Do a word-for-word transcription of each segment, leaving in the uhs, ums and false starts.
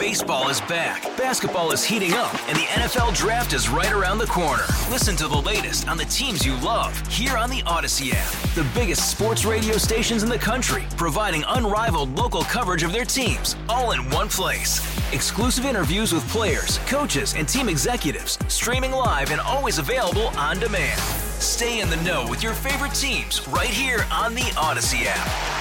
Baseball is back, basketball is heating up, and the N F L Draft is right around the corner. Listen to the latest on the teams you love here on the Odyssey app. The biggest sports radio stations in the country, providing unrivaled local coverage of their teams, all in one place. Exclusive interviews with players, coaches, and team executives, streaming live and always available on demand. Stay in the know with your favorite teams right here on the Odyssey app.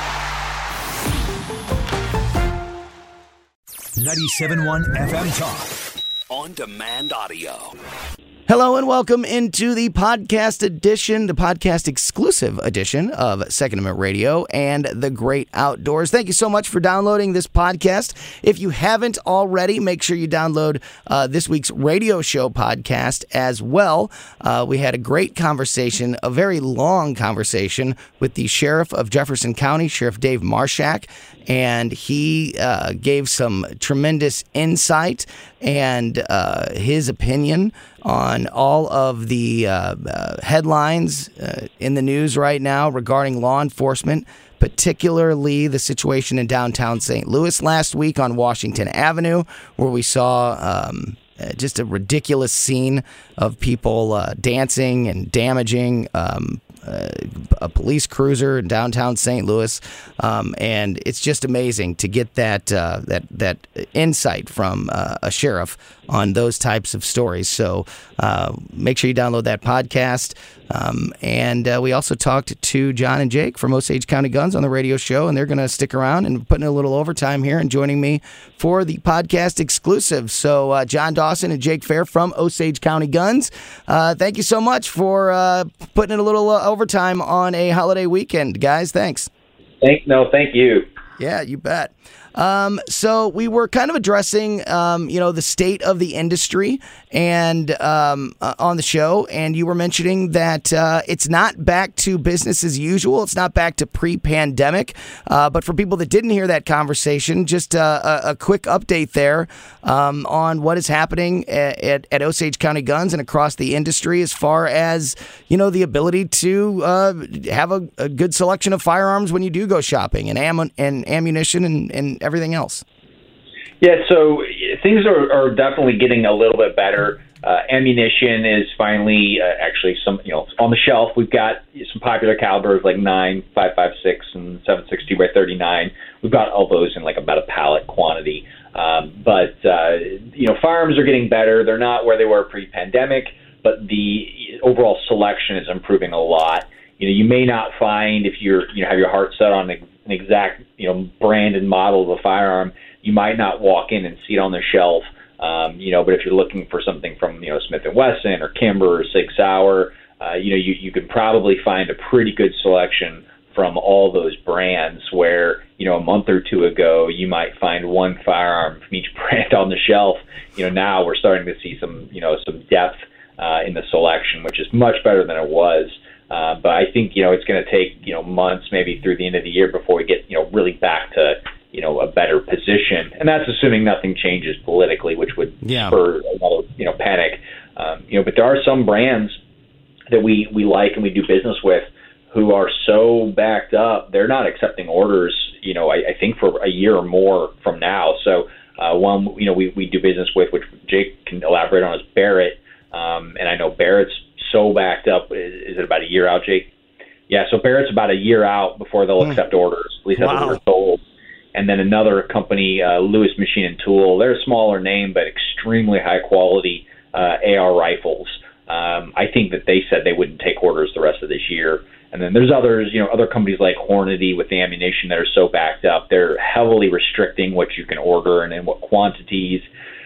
ninety-seven point one F M Talk. On demand audio. Hello and welcome into the podcast edition, the podcast exclusive edition of Second Amendment Radio and the Great Outdoors. Thank you so much for downloading this podcast. If you haven't already, make sure you download uh, this week's radio show podcast as well. Uh, we had a great conversation, a very long conversation with the Sheriff of Jefferson County, Sheriff Dave Marshak, and he uh, gave some tremendous insight and uh, his opinion on all of the uh, uh, headlines uh, in the news right now regarding law enforcement, particularly the situation in downtown Saint Louis last week on Washington Avenue, where we saw um, just a ridiculous scene of people uh, dancing and damaging um, uh, a police cruiser in downtown Saint Louis, um, and it's just amazing to get that uh, that that insight from uh, a sheriff on those types of stories. So uh, make sure you download that podcast. Um, and uh, we also talked to John and Jake from Osage County Guns on the radio show, and they're going to stick around and put in a little overtime here and joining me for the podcast exclusive. So uh, John Dawson and Jake Fair from Osage County Guns, uh, thank you so much for uh, putting in a little uh, overtime on a holiday weekend, guys. Thanks. Thank no, thank you. Yeah, you bet. Um, so we were kind of addressing, um, you know, the state of the industry and um, uh, on the show, and you were mentioning that uh, it's not back to business as usual. It's not back to pre-pandemic. Uh, but for people that didn't hear that conversation, just uh, a, a quick update there um, on what is happening at, at, at Osage County Guns and across the industry as far as, you know, the ability to uh, have a, a good selection of firearms when you do go shopping and, am- and ammunition and, and everything else. Yeah, so things are, are definitely getting a little bit better. Uh, ammunition is finally uh, actually some, you know, on the shelf. We've got some popular calibers like nine, five five six, and seven sixty by thirty-nine. We've got all those in like about a pallet quantity. Um, but, uh, you know, firearms are getting better. They're not where they were pre-pandemic, but the overall selection is improving a lot. You know, you may not find, if you're, you know, have your heart set on an exact, you know, brand and model of a firearm, you might not walk in and see it on the shelf. Um, you know, but if you're looking for something from, you know, Smith and Wesson or Kimber or Sig Sauer, uh, you know, you, you can probably find a pretty good selection from all those brands where, you know, a month or two ago, you might find one firearm from each brand on the shelf. You know, now we're starting to see some, you know, some depth uh, in the selection, which is much better than it was. Uh, but I think, you know, it's going to take, you know, months, maybe through the end of the year before we get, you know, really back to, you know, a better position. And that's assuming nothing changes politically, which would yeah. spur another, you know, panic. Um, you know, but there are some brands that we, we like and we do business with who are so backed up, they're not accepting orders, you know, I, I think for a year or more from now. So uh, one, you know, we, we do business with, which Jake can elaborate on, is Barrett. Um, and I know Barrett's so backed up. Is, is it about a year out, Jake? Yeah, so Barrett's about a year out before they'll mm. accept orders. At least that's wow. what we're told. And then another company, uh, Lewis Machine and Tool. They're a smaller name, but extremely high quality uh, A R rifles. Um, I think that they said they wouldn't take orders the rest of this year. And then there's others, you know, other companies like Hornady with the ammunition that are so backed up. They're heavily restricting what you can order and in what quantities.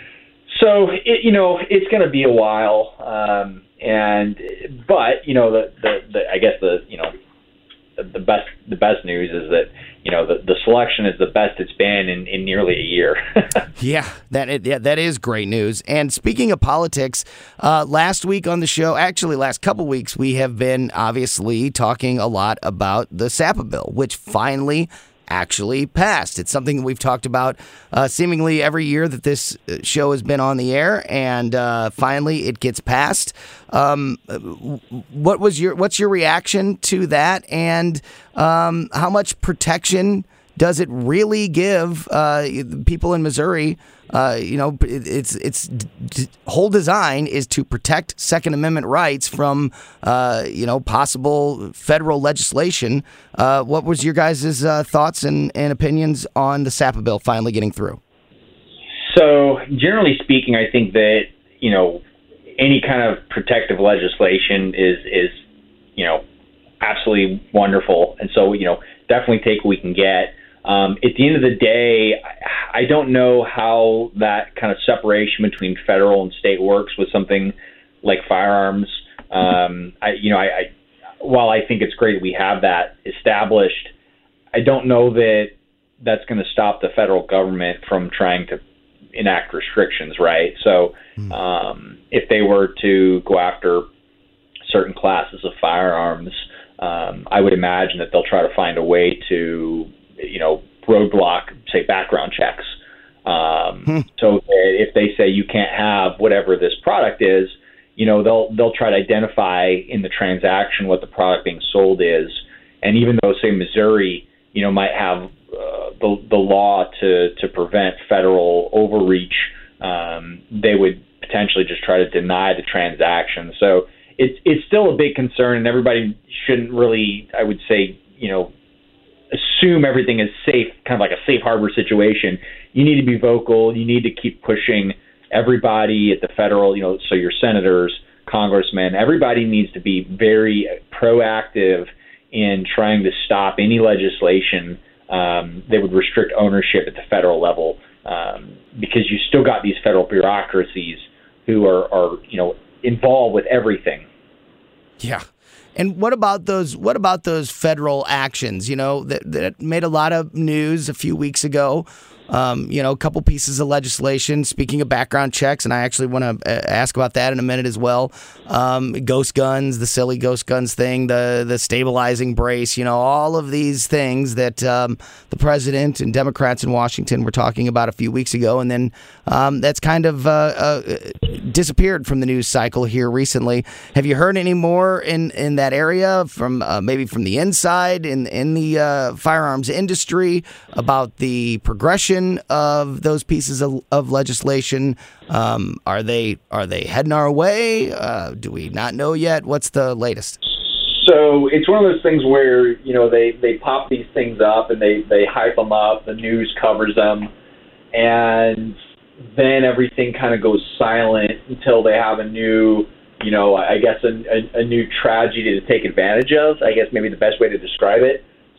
So, it, you know, it's going to be a while. Um, and but, you know, the, the, the I guess the, you know, the, the best the best news is that, you know, the, the selection is the best it's been in, in nearly a year. yeah, that yeah, that is great news. And speaking of politics, uh, last week on the show, actually last couple weeks, we have been obviously talking a lot about the SAPA bill, which finally actually passed. It's something we've talked about uh, seemingly every year that this show has been on the air, and uh, finally it gets passed. Um, what was your what's your reaction to that, and um, how much protection does it really give uh, people in Missouri, uh, you know, its its d- whole design is to protect Second Amendment rights from, uh, you know, possible federal legislation. Uh, what was your guys' uh, thoughts and, and opinions on the SAPA bill finally getting through? So generally speaking, I think that, you know, any kind of protective legislation is, is, you know, absolutely wonderful. And so, you know, definitely take what we can get. Um, at the end of the day, I, I don't know how that kind of separation between federal and state works with something like firearms. Um, I, you know, I, I, while I think it's great we have that established, I don't know that that's going to stop the federal government from trying to enact restrictions, right? So um, if they were to go after certain classes of firearms, um, I would imagine that they'll try to find a way to, you know, roadblock, say, background checks. Um, hmm. So if they say you can't have whatever this product is, you know, they'll they'll try to identify in the transaction what the product being sold is. And even though, say, Missouri, you know, might have Uh, the the law to to prevent federal overreach, um, they would potentially just try to deny the transaction. So it's it's still a big concern, and everybody shouldn't really, I would say, you know, assume everything is safe, kind of like a safe harbor situation. You need to be vocal. You need to keep pushing everybody at the federal, you know, so your senators, congressmen, everybody needs to be very proactive in trying to stop any legislation Um, they would restrict ownership at the federal level, um, because you still got these federal bureaucracies who are, are, you know, involved with everything. Yeah. And what about those? What about those federal actions? You know, that, that made a lot of news a few weeks ago. Um, you know, a couple pieces of legislation. Speaking of background checks, and I actually want to ask about that in a minute as well. Um, ghost guns, the silly ghost guns thing, the the stabilizing brace. You know, all of these things that um, the president and Democrats in Washington were talking about a few weeks ago, and then um, that's kind of uh, uh, disappeared from the news cycle here recently. Have you heard any more in, in that area from uh, maybe from the inside in in the uh, firearms industry about the progression of those pieces of, of legislation? Um, are they are they heading our way? Uh, do we not know yet? What's the latest? So it's one of those things where, you know, they, they pop these things up and they, they hype them up. The news covers them, and then everything kind of goes silent until they have a new, you know, I guess a, a, a new tragedy to take advantage of. I guess maybe the best way to describe it.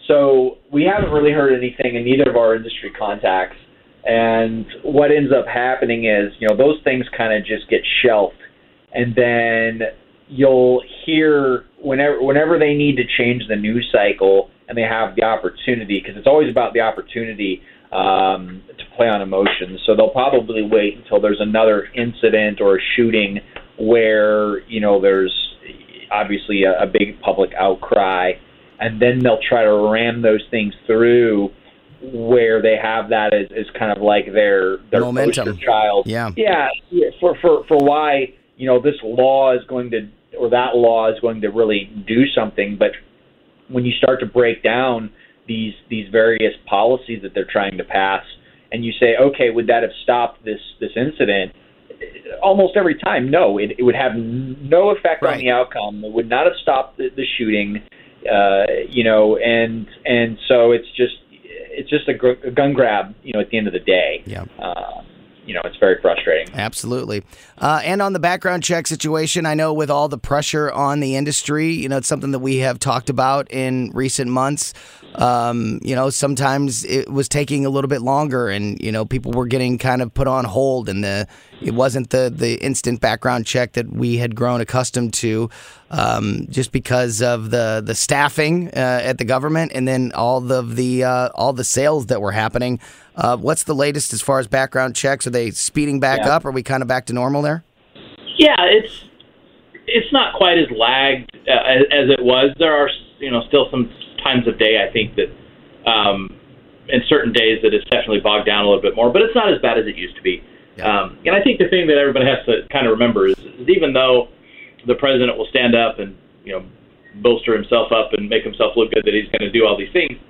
So we haven't really heard anything in neither of our industry contacts. And what ends up happening is, you know, those things kind of just get shelved. And then you'll hear whenever whenever they need to change the news cycle and they have the opportunity, because it's always about the opportunity um, to play on emotions. So they'll probably wait until there's another incident or a shooting where, you know, there's obviously a, a big public outcry, and then they'll try to ram those things through where they have that as, as kind of like their their momentum poster child. Yeah. yeah, yeah, for for for why, you know, this law is going to, or that law is going to really do something. But when you start to break down these these various policies that they're trying to pass, and you say, okay, would that have stopped this this incident? Almost every time, no, it, it would have no effect right. on the outcome. It would not have stopped the, the shooting. Uh, you know, and and so it's just it's just a, gr- a gun grab, you know, at the end of the day. Yeah. Uh, you know, it's very frustrating. Absolutely. Uh, and on the background check situation, I know with all the pressure on the industry, you know, it's something that we have talked about in recent months. Um, you know, sometimes it was taking a little bit longer, and, you know, people were getting kind of put on hold, and the it wasn't the, the instant background check that we had grown accustomed to, um, just because of the the staffing uh, at the government, and then all the the uh, all the sales that were happening. Uh, what's the latest as far as background checks? Are they speeding back yeah. up? Are we kind of back to normal there? Yeah, it's it's not quite as lagged uh, as, as it was. There are, you know, still some times of day, I think, that um, in certain days that it's definitely bogged down a little bit more, but it's not as bad as it used to be. Yeah. Um, and I think the thing that everybody has to kind of remember is, is even though the president will stand up and, you know, bolster himself up and make himself look good that he's going to do all these things,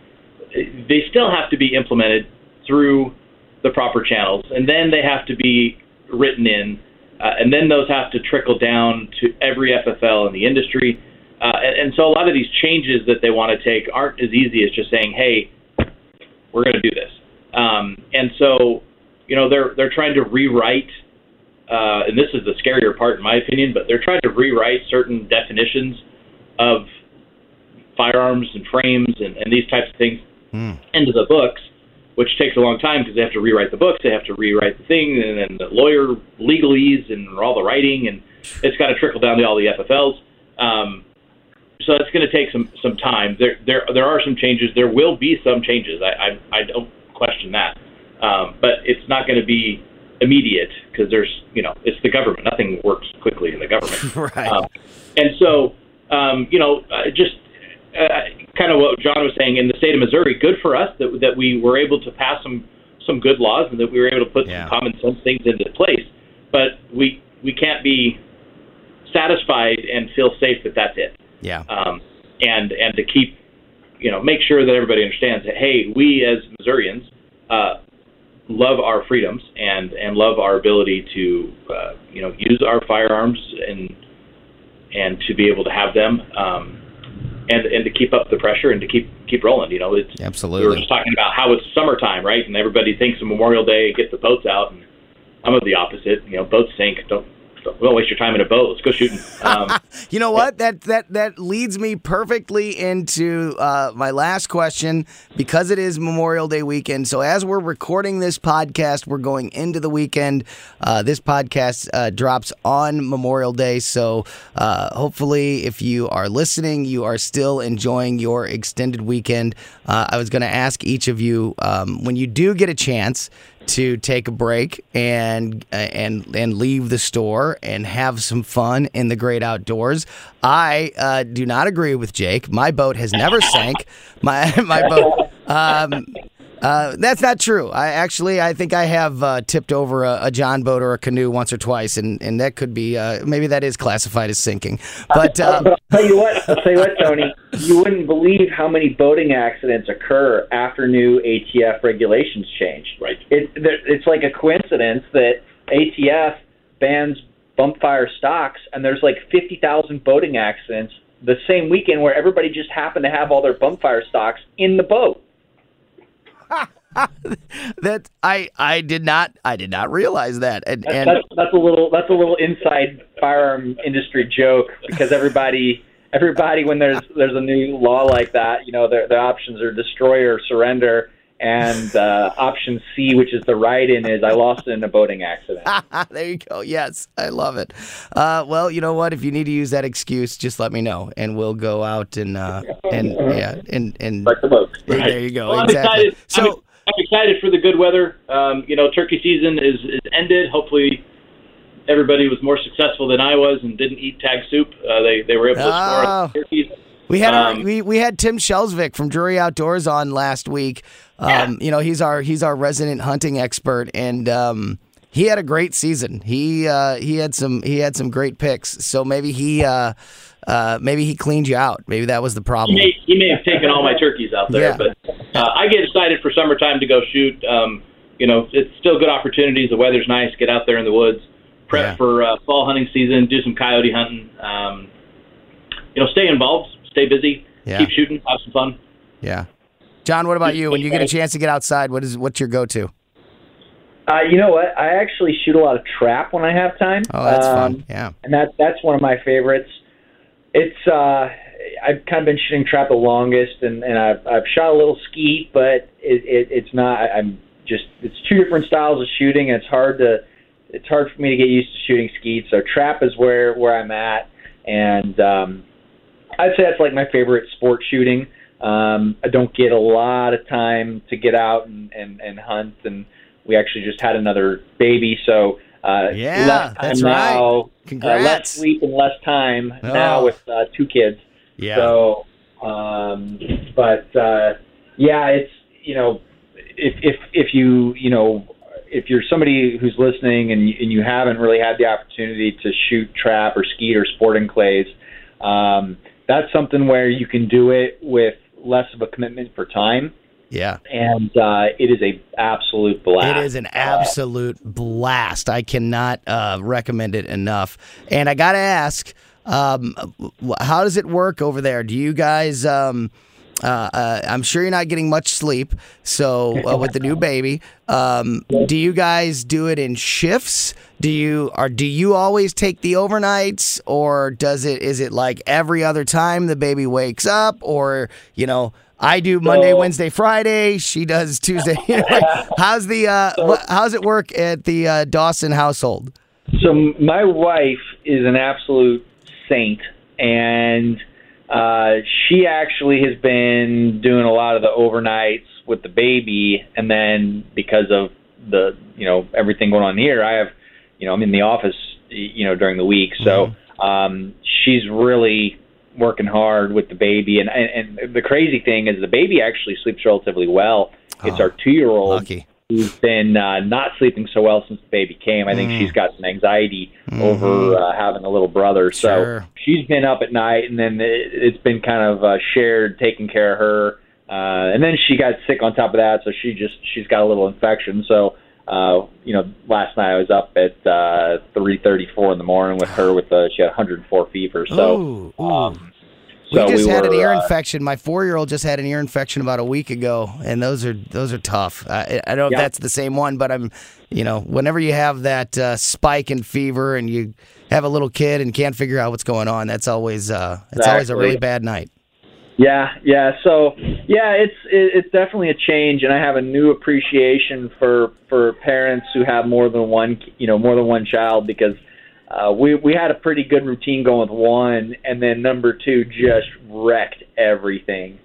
they still have to be implemented through the proper channels, and then they have to be written in, uh, and then those have to trickle down to every F F L in the industry. Uh, and, and so a lot of these changes that they want to take aren't as easy as just saying, hey, we're going to do this. Um, and so, you know, they're they're trying to rewrite, uh, and this is the scarier part in my opinion, but they're trying to rewrite certain definitions of firearms and frames and, and these types of things mm. into the books, which takes a long time because they have to rewrite the books, they have to rewrite the thing, and then the lawyer legalese and all the writing, and it's got to trickle down to all the F F Ls. Um, so it's going to take some, some time. There there there are some changes. There will be some changes. I I, I don't question that, um, but it's not going to be immediate because there's you know it's the government. Nothing works quickly in the government. Right. Um, and so um, you know uh, just. Uh, kind of what John was saying, in the state of Missouri, good for us that that we were able to pass some some good laws and that we were able to put yeah. some common sense things into place. But we we can't be satisfied and feel safe that that's it. Yeah. Um, and and to keep, you know, make sure that everybody understands that, hey, we as Missourians uh, love our freedoms and, and love our ability to, uh, you know, use our firearms and and to be able to have them. Um, And, and to keep up the pressure and to keep keep rolling, you know, it's absolutely. We were just talking about how it's summertime, right? And everybody thinks of Memorial Day, get the boats out, and I'm of the opposite. You know, boats sink. Don't don't waste your time in a boat. Let's go shooting. Um, you know what? That that that leads me perfectly into uh, my last question, because it is Memorial Day weekend. So as we're recording this podcast, we're going into the weekend. Uh, this podcast uh, drops on Memorial Day. So uh, hopefully, if you are listening, you are still enjoying your extended weekend. Uh, I was going to ask each of you, um, when you do get a chance to take a break and uh, and and leave the store and have some fun in the great outdoors. I uh, do not agree with Jake. My boat has never sank. My my boat. Um, uh, that's not true. I actually I think I have uh, tipped over a, a John boat or a canoe once or twice, and, and that could be uh, maybe that is classified as sinking. But, uh, but I'll tell you what, I'll tell you what, Tony. You wouldn't believe how many boating accidents occur after new A T F regulations changed. Right. It, it's like a coincidence that A T F bans bump fire stocks, and there's like fifty thousand boating accidents the same weekend where everybody just happened to have all their bump fire stocks in the boat. that I I did not I did not realize that. And, That's, and that's, that's a little that's a little inside firearm industry joke, because everybody everybody when there's there's a new law like that, you know, their the options are destroy or surrender, and uh, option C, which is the write-in, is I lost it in a boating accident. There you go. Yes, I love it. Uh, well, you know what? If you need to use that excuse, just let me know, and we'll go out and uh, and yeah and and Like the boat. Right. There you go. Well, I'm exactly. excited. So. I'm, I'm excited for the good weather. Um, you know, turkey season is, is ended. Hopefully, everybody was more successful than I was and didn't eat tag soup. Uh, they they were able to Oh. score turkeys. We had Um, our, we we had Tim Shelsvik from Drury Outdoors on last week. Um, Yeah. You know, he's our he's our resident hunting expert, and um, he had a great season. He uh, he had some he had some great picks. So maybe he uh, uh, maybe he cleaned you out. Maybe that was the He problem. may, he may have taken all my turkeys out there, Yeah. but uh, I get excited for summertime to go shoot. Um, you know, it's still good opportunities. The weather's nice. Get out there in the woods, prep Yeah. for uh, fall hunting season. Do some coyote hunting. Um, you know, stay involved. Stay busy. Yeah. Keep shooting. Have some fun. Yeah, John, what about you? When you get a chance to get outside, what is what's your go-to? Uh, you know what? I actually shoot a lot of trap when I have time. Oh, that's um, fun. Yeah. And that that's one of my favorites. It's uh, I've kind of been shooting trap the longest, and, and I've I've shot a little skeet, but it, it it's not. I'm just it's two different styles of shooting, and it's hard to it's hard for me to get used to shooting skeet. So trap is where where I'm at, and um, I'd say that's like my favorite sport shooting. Um, I don't get a lot of time to get out and, and, and hunt, and we actually just had another baby, so uh, Yeah, less time that's now, right. Congrats. Uh, less sleep and less time Oh. now with uh, two kids. Yeah. So, um, but uh, yeah, it's you know, if if if you you know if you're somebody who's listening and you, and you haven't really had the opportunity to shoot trap or skeet or sporting clays, um, that's something where you can do it with less of a commitment for time, Yeah. And uh, it is a absolute blast. It is an absolute blast. I cannot uh, recommend it enough. And I got to ask, um, how does it work over there? Do you guys... Um, Uh, uh, I'm sure you're not getting much sleep. So uh, with the new baby, um, do you guys do it in shifts? Do you or do you always take the overnights, or does it is it like every other time the baby wakes up, or you know? I do Monday, so, Wednesday, Friday. She does Tuesday. You know, like, how's the uh, so, what, how's it work at the uh, Dawson household? So my wife is an absolute saint, and Uh, she actually has been doing a lot of the overnights with the baby, and then because of the, you know, everything going on here, I have, you know, I'm in the office, you know, during the week, so um, she's really working hard with the baby, and, and, and the crazy thing is the baby actually sleeps relatively well. It's oh, our two-year-old. Lucky. Who's been uh, not sleeping so well since the baby came. I think mm. she's got some anxiety mm-hmm. over uh, having a little brother. So sure. she's been up at night, and then it, it's been kind of uh, shared, taking care of her. Uh, and then she got sick on top of that, so she just she's got a little infection. So uh, you know, last night I was up at uh, three thirty-four in the morning with her with uh, she had one hundred four fever. So. Ooh, ooh. Um, We so just we had were, an ear uh, infection. My four-year-old just had an ear infection about a week ago, and those are those are tough. I, I don't know if yeah. that's the same one, but I'm, you know, whenever you have that uh, spike in fever and you have a little kid and can't figure out what's going on, that's always uh, it's exactly. always a really bad night. Yeah, yeah. So yeah, it's it, it's definitely a change, and I have a new appreciation for for parents who have more than one, you know, more than one child, because. Uh, we we had a pretty good routine going with one, and then number two just wrecked everything.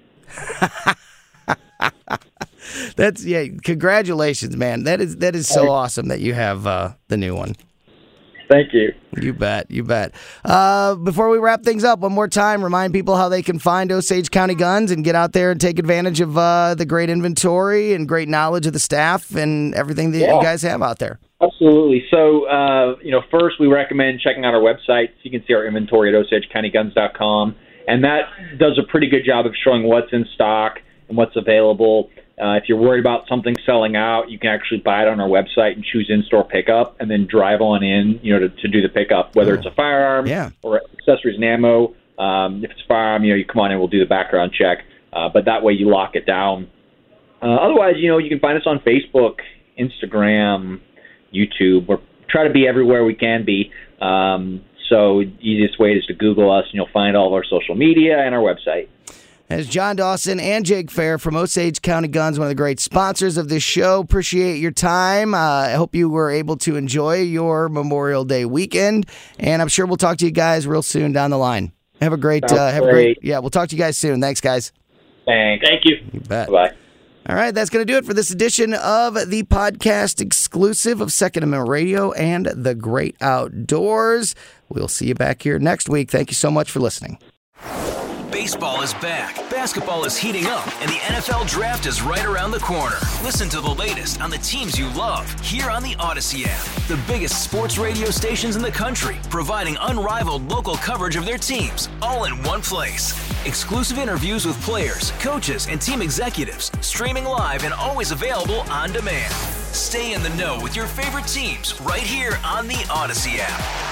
That's yeah. Congratulations, man. That is that is so awesome that you have uh, the new one. Thank you. You bet. You bet. Uh, before we wrap things up, one more time, remind people how they can find Osage County Guns and get out there and take advantage of uh, the great inventory and great knowledge of the staff and everything that yeah. you guys have out there. Absolutely. So, uh, you know, first we recommend checking out our website so you can see our inventory at osage county guns dot com. And that does a pretty good job of showing what's in stock and what's available. Uh, if you're worried about something selling out, you can actually buy it on our website and choose in-store pickup and then drive on in, you know, to, to do the pickup, whether oh. it's a firearm yeah. or accessories and ammo. Um, if it's a firearm, you know, you come on in, we'll do the background check. Uh, but that way you lock it down. Uh, otherwise, you know, you can find us on Facebook, Instagram, YouTube. We're try to be everywhere we can be. Um, so the easiest way is to Google us, and you'll find all of our social media and our website. As John Dawson and Jake Fair from Osage County Guns, one of the great sponsors of this show. Appreciate your time. Uh, I hope you were able to enjoy your Memorial Day weekend, and I'm sure we'll talk to you guys real soon down the line. Have a great, uh, have great. a great, yeah. We'll talk to you guys soon. Thanks, guys. Thanks. Thank you. You bet. Bye. All right, that's going to do it for this edition of the podcast exclusive of Second Amendment Radio and the Great Outdoors. We'll see you back here next week. Thank you so much for listening. Baseball is back, basketball is heating up, and the N F L Draft is right around the corner. Listen to the latest on the teams you love here on the Odyssey app. The biggest sports radio stations in the country, providing unrivaled local coverage of their teams, all in one place. Exclusive interviews with players, coaches, and team executives, streaming live and always available on demand. Stay in the know with your favorite teams right here on the Odyssey app.